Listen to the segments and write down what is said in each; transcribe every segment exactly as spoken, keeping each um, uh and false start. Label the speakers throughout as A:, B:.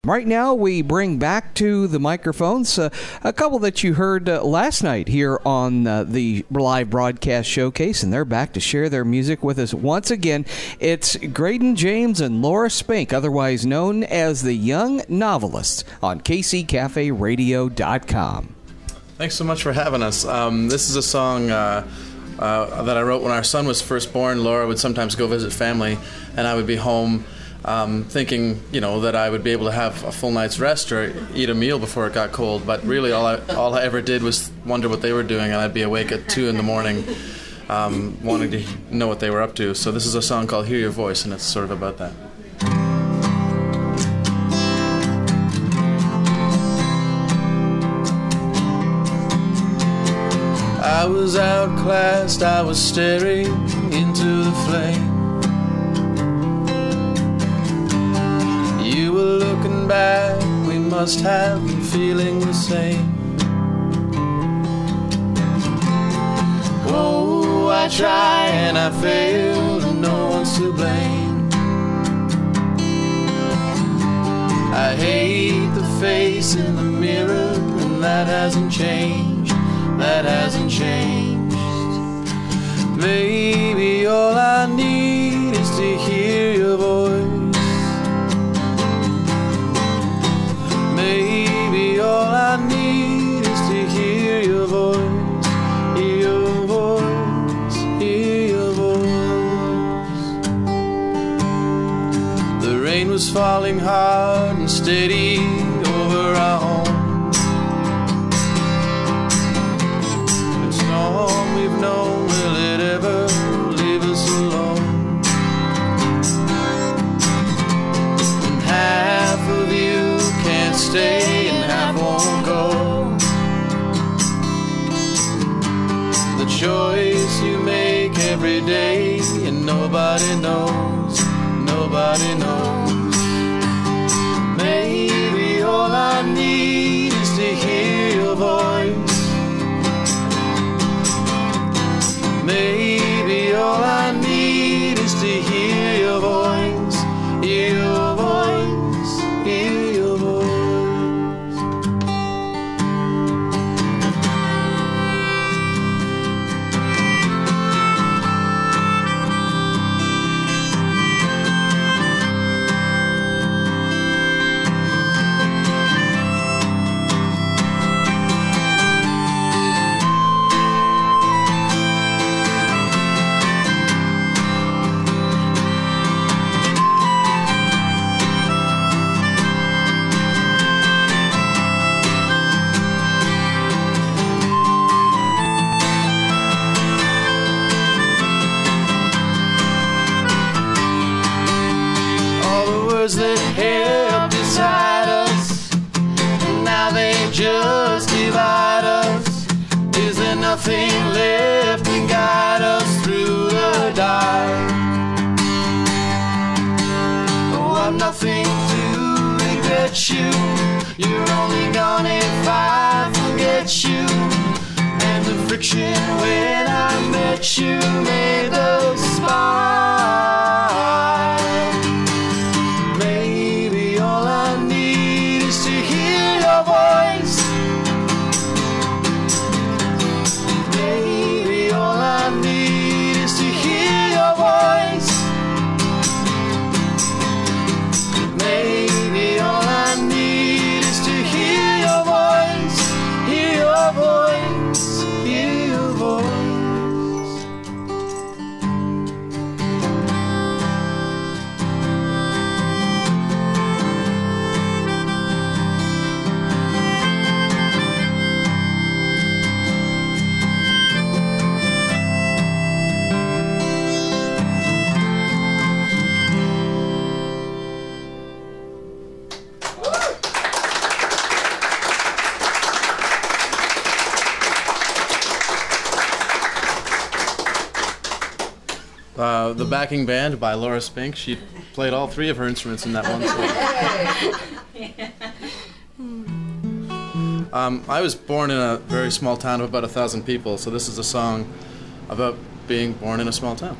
A: Right now, we bring back to the microphones uh, a couple that you heard uh, last night here on uh, the live broadcast showcase, and they're back to share their music with us once again. It's Graydon James and Laura Spink, otherwise known as the Young Novelists, on K C Cafe Radio dot com.
B: Thanks so much for having us. Um, this is a song uh, uh, that I wrote when our son was first born. Laura would sometimes go visit family, and I would be home Um, thinking, you know, that I would be able to have a full night's rest or eat a meal before it got cold. But really, all I all I ever did was wonder what they were doing, and I'd be awake at two in the morning, um, wanting to know what they were up to. So this is a song called "Hear Your Voice," and it's sort of about that. I was outclassed, I was staring into the flame. You were looking back, we must have been feeling the same. Oh, I try and I fail, and no one's to blame. I hate the face in the mirror, and that hasn't changed, that hasn't changed. Maybe all I need is to hear your voice. Maybe all I need is to hear your voice, hear your voice, hear your voice. The rain was falling hard and steady over our home. The storm we've known, will it ever leave us alone? And half of you can't stay and half won't go. The choice you make every day, and nobody knows, nobody knows. Maybe all I need is to hear your voice. Maybe all I need is to hear your voice, hear your voice, hear your voice. That helped decide us, now they just divide us. Is there nothing left to guide us through the dark? Oh, I'm nothing to regret you. You're only gone if I forget you. And the friction when I met you made the spark. All I need is to hear your voice. Maybe all I need is to hear your voice. Maybe all I need is to hear your voice. Hear your voice. Hear your voice. Uh, the backing band by Laura Spink. She played all three of her instruments in that one song. um, I was born in a very small town of about a thousand people, so this is a song about being born in a small town.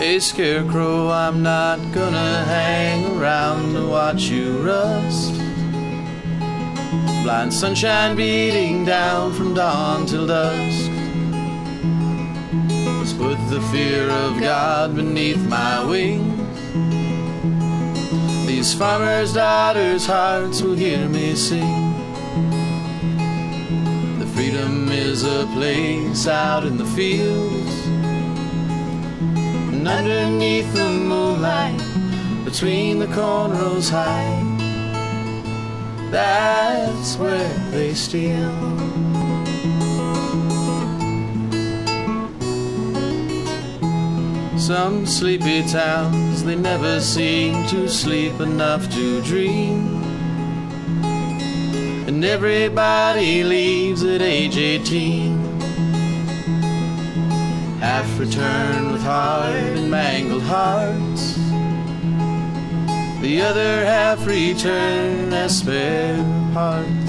B: Hey scarecrow, I'm not gonna hang around to watch you rust. Blind sunshine beating down from dawn till dusk. Let's put the fear of God beneath my wings. These farmers' daughters' hearts will hear me sing. The freedom is a place out in the fields, and underneath the moonlight, between the cornrows high, that's where they steal. Some sleepy towns, they never seem to sleep enough to dream. And everybody leaves at age eighteen, half return with hard and mangled hearts. The other half return as spare parts.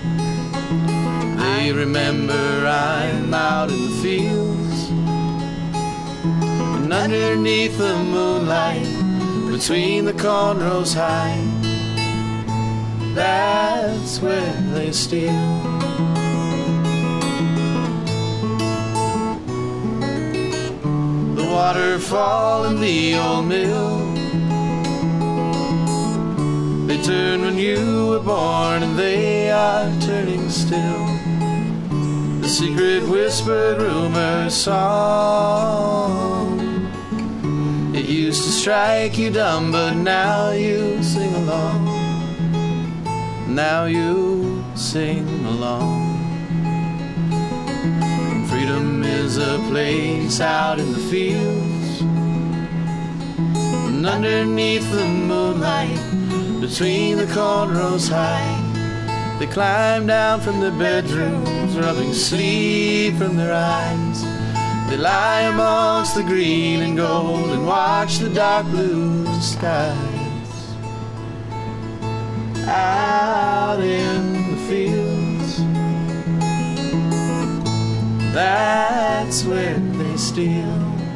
B: They remember I'm out in the fields, and underneath the moonlight, between the cornrows high, that's where they steal. The waterfall and the old mill, they turned when you were born, and they are turning still. The secret whispered rumor song, it used to strike you dumb, but now you sing along. Now you sing along. Freedom is a place out in the fields, and underneath the moonlight, between the cornrows high, they climb down from their bedrooms, rubbing sleep from their eyes. They lie amongst the green and gold and watch the dark blue skies. Out in the fields, that's where they steal.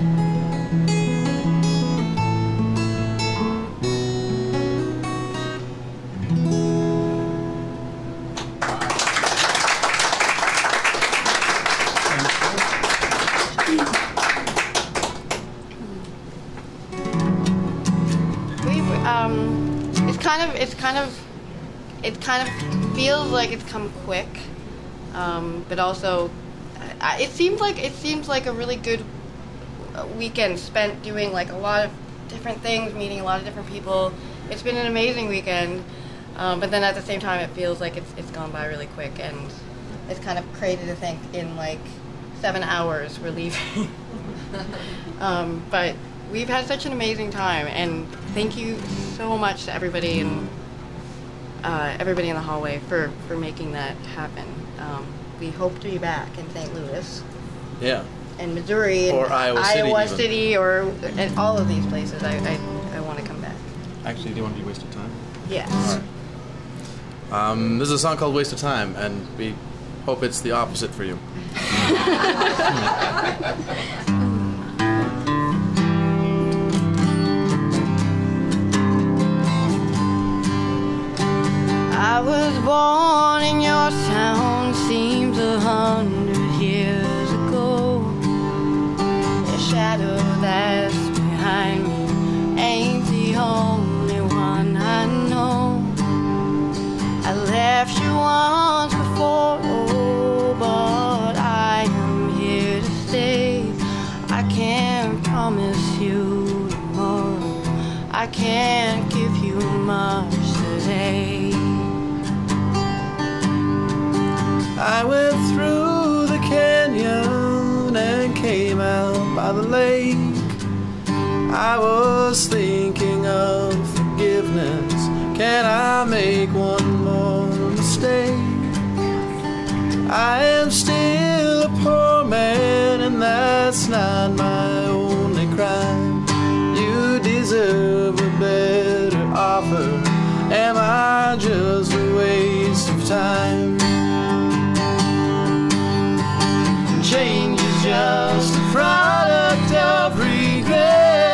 C: Um, it's kind of, it's kind of, it kind of feels like it's come quick, um, but also, uh, it seems like it seems like a really good weekend spent doing like a lot of different things, meeting a lot of different people. It's been an amazing weekend, um, but then at the same time, it feels like it's it's gone by really quick, and it's kind of crazy to think in like seven hours we're leaving. um, but. We've had such an amazing time, and thank you so much to everybody and uh, everybody in the hallway for, for making that happen. Um, we hope to be back in Saint Louis,
B: yeah,
C: and Missouri, and
B: or Iowa,
C: Iowa
B: City,
C: City, or and all of these places. I I, I want to come back.
B: Actually, do you want to do Waste of Time?
C: Yes.
B: All right. Um, this is a song called Waste of Time, and we hope it's the opposite for you.
C: I was born in your town, seems a hundred years ago. The shadow that's behind me ain't the only one I know. I left you once before, oh, but I am here to stay. I can't promise you tomorrow, I can't give you much today.
B: I went through the canyon and came out by the lake. I was thinking of forgiveness. Can I make one more mistake? I am still a poor man, and that's not my only crime. You deserve a better offer. Am I just a waste of time? Change is just a product of regret.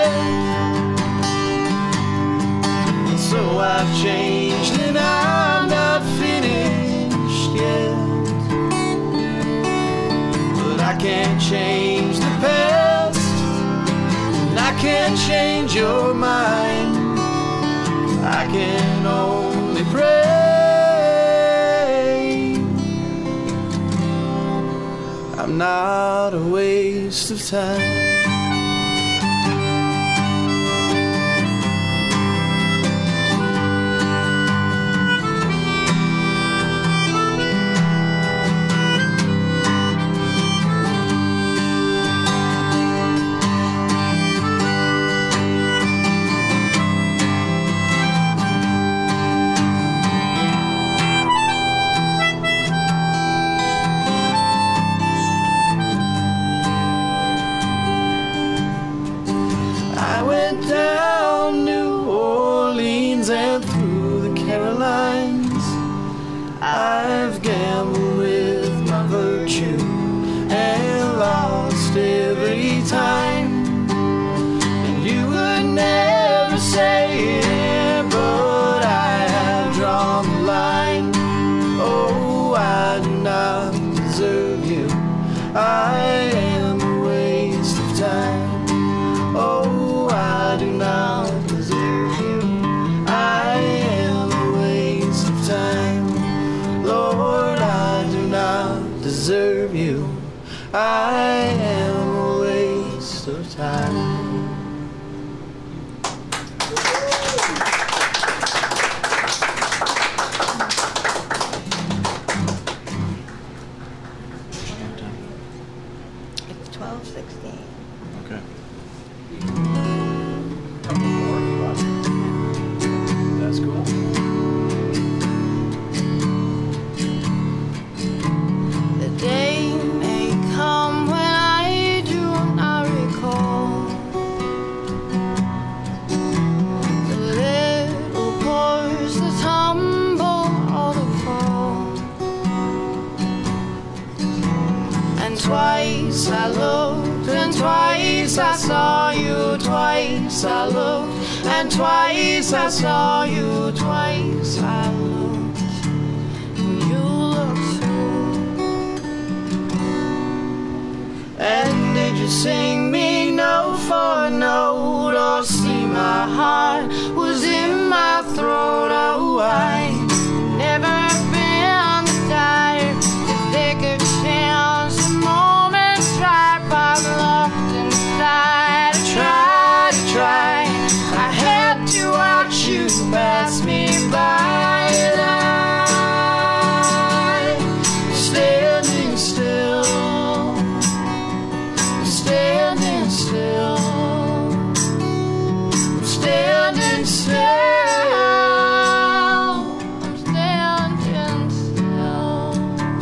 B: can't change the past, and I can't change your mind. I can only pray I'm not a waste of time. Down New Orleans and through the Carolines, I've gambled with my virtue and lost every time. And you would never say it, but I have drawn the line. Oh, I do not deserve you. I am a waste of time. Oh, I do not deserve you. I am a waste of time. Lord, I do not deserve you. I am a waste of time.
C: It's twelve sixteen.
B: Okay. That's cool.
C: The day may come when I do not recall the little pores that tumble all the fall. And twice I looked, and twice I saw you, twice I looked, and twice I saw you, twice I looked, and you looked too. And did you sing me note for note, or see my heart was in my throat? Oh, I never been tired to take a chance, a moment's drive I've locked inside. I tried to try, I had to watch you pass me by, and I'm standing still, standing still, standing still, I'm standing still.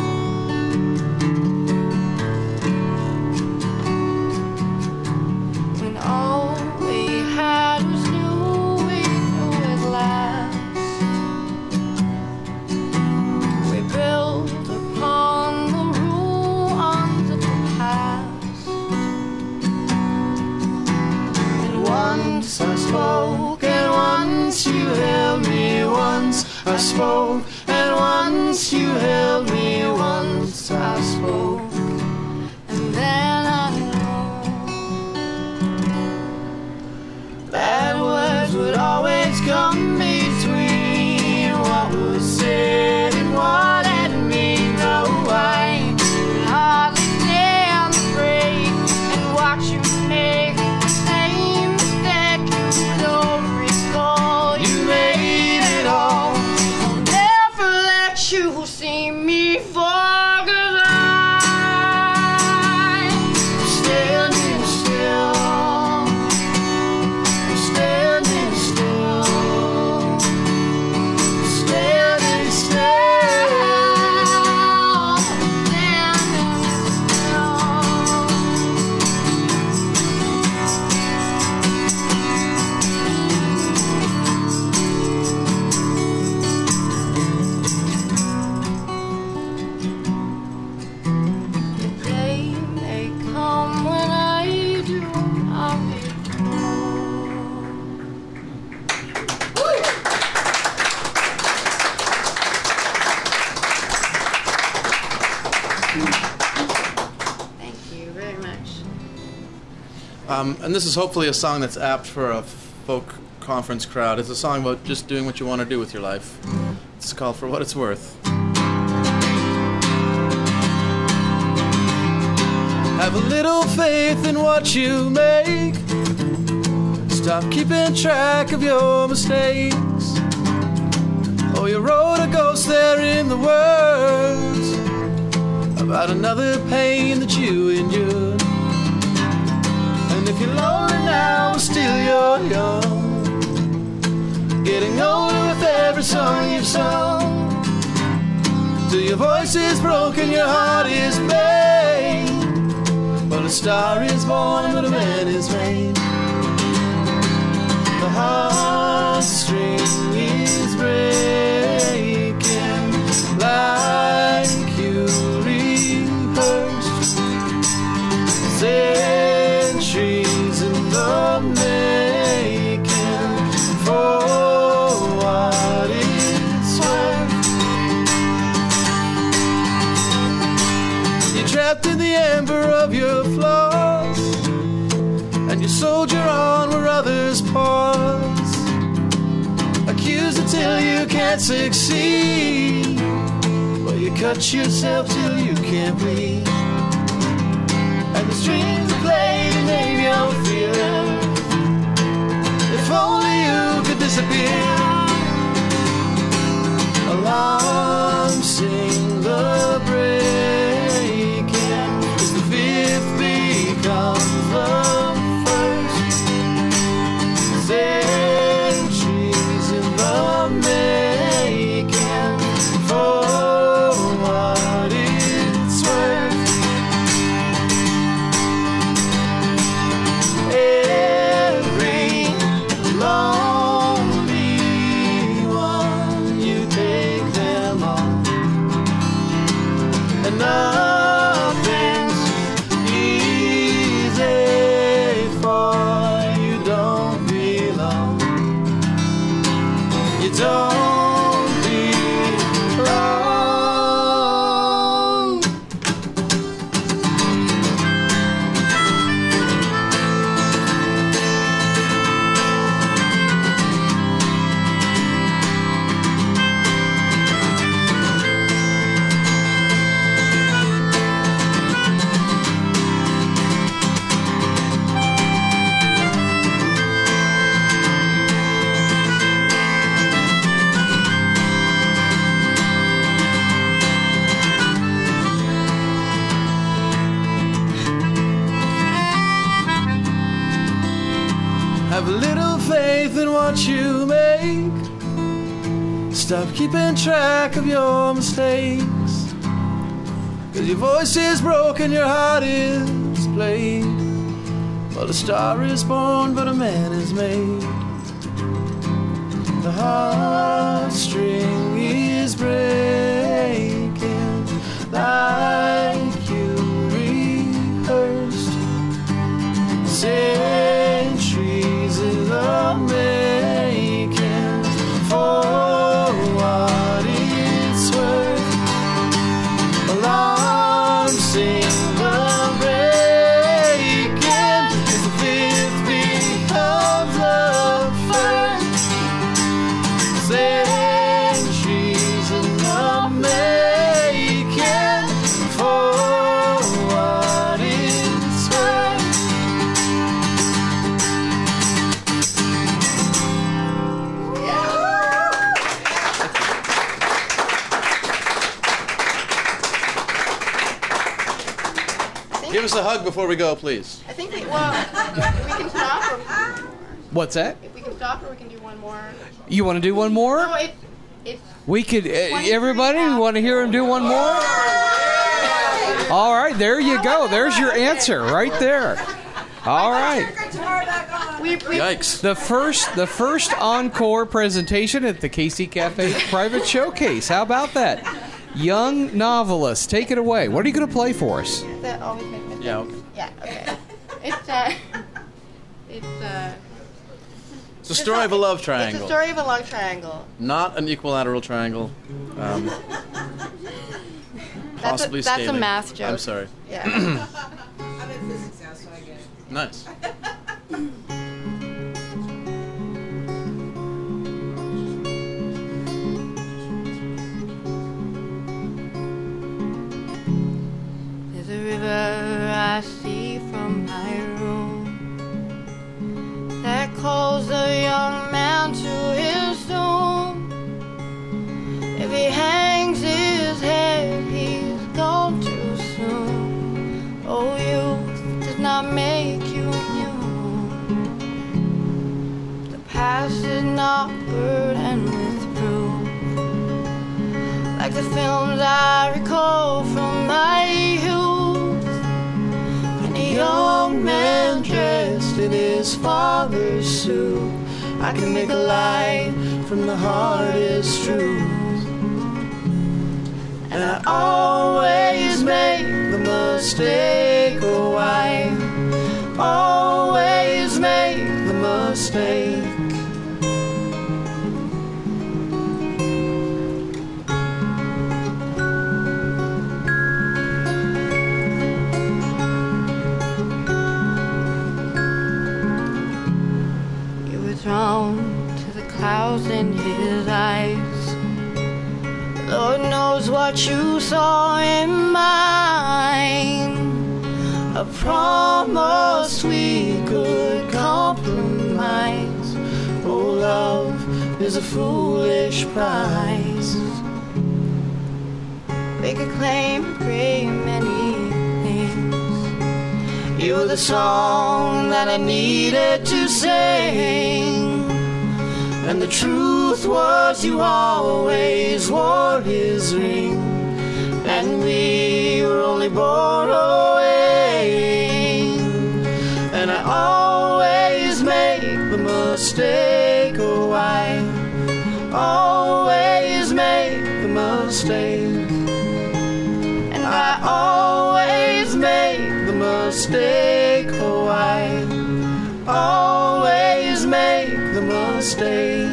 C: When all we had was new, we knew it last. We built upon the ruins of the past. And once I spoke, and once you held me, once I spoke, and once you held me, once I spoke, and then I know that words would always come between what was said and what had mean. No, I could hardly stand the break and watch you make the same mistake you don't recall. You made it all. I'll never let you see me fall, 'cause I'm standing still, standing still, standing still, standing still. The day may come when I do not recall. Thank you very
B: Um, and this is hopefully a song that's apt for a folk conference crowd. It's a song about just doing what you want to do with your life. It's called For What It's Worth. Have a little faith in what you make. Stop keeping track of your mistakes. Oh, you wrote a ghost there in the words about another pain that you endured. And if you're lonely now, still you're young, getting older with every song you've sung. Till your voice is broken, your heart is pain. Well, a star is born, but a man is made. The heartstring is breaking like you rehearsed. Centuries in the making for what it's worth. You're trapped in the ember of your flaws, and you soldier on where others pause. Accuse until you can't succeed, but you cut yourself till you can't bleed. And the strings are played and maybe I'll feel it. If only you could disappear. Alarm, sing the breaking as the fifth becomes the first. Centuries in the making for what it's worth. Every lonely one, you take them all, and nothing's easy, for you don't belong. You don't belong. Have a little faith in what you make. Stop keeping track of your mistakes. Cause your voice is broken, your heart is played. Well, a star is born, but a man is made. The heartstring is breaking like you rehearsed. Centuries in the making for what it's worth. Alarm, sing the breaking as the fifth becomes the first. Centuries in the making for what it's worth. Give us a hug before we go, please.
C: I think we, well, we can stop or we can do one more.
A: What's that?
C: If we can stop or we can do one more.
A: You want to do one more?
C: No, it, it's
A: We could, uh, everybody, want to hear him do one more? All right, there you go. There's your answer right there. All right.
C: we, we,
B: Yikes.
A: The first, the first encore presentation at the K C Cafe Private Showcase. How about that? Young novelist, take it away. What are you going to play for us?
C: that always make me.
B: Yeah, okay.
C: Yeah. Okay. It's uh, it's uh.
B: It's a story of a love triangle.
C: It's a story of a love triangle.
B: Not an equilateral triangle. Um,
C: That's
B: possibly
C: a, that's a
B: scaling.
C: math joke.
B: I'm sorry.
C: Yeah.
D: I'm in physics now, so I get it.
B: Nice.
C: I see from my room that calls a young man to his doom. If he hangs his head, he's gone too soon. Oh, youth does not make you new. The past is not burdened with proof, like the films I recall from my youth. When a young man dressed in his father's suit, I can make a light from the hardest truth. And I always make the mistake, oh I always make the mistake. Drawn to the clouds in his eyes. Lord knows what you saw in mine. A promise we could compromise. Oh, love is a foolish prize. We could claim a great many things. You were the song that I needed to sing, and the truth was you always wore his ring, and we were only borrowing. And I always make the mistake, oh I always make the mistake. And I always make the mistake, oh I always make the mistake.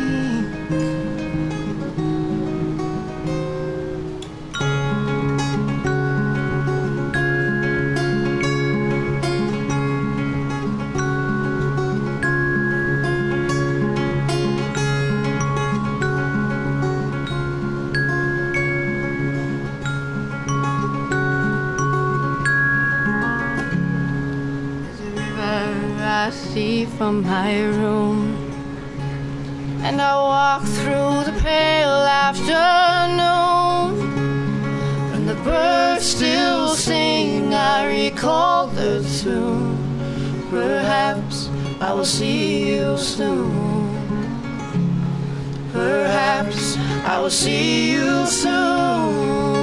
C: I see from my room, and I walk through the pale afternoon. When the birds still sing, I recall the tune. Perhaps I will see you soon. Perhaps I will see you soon.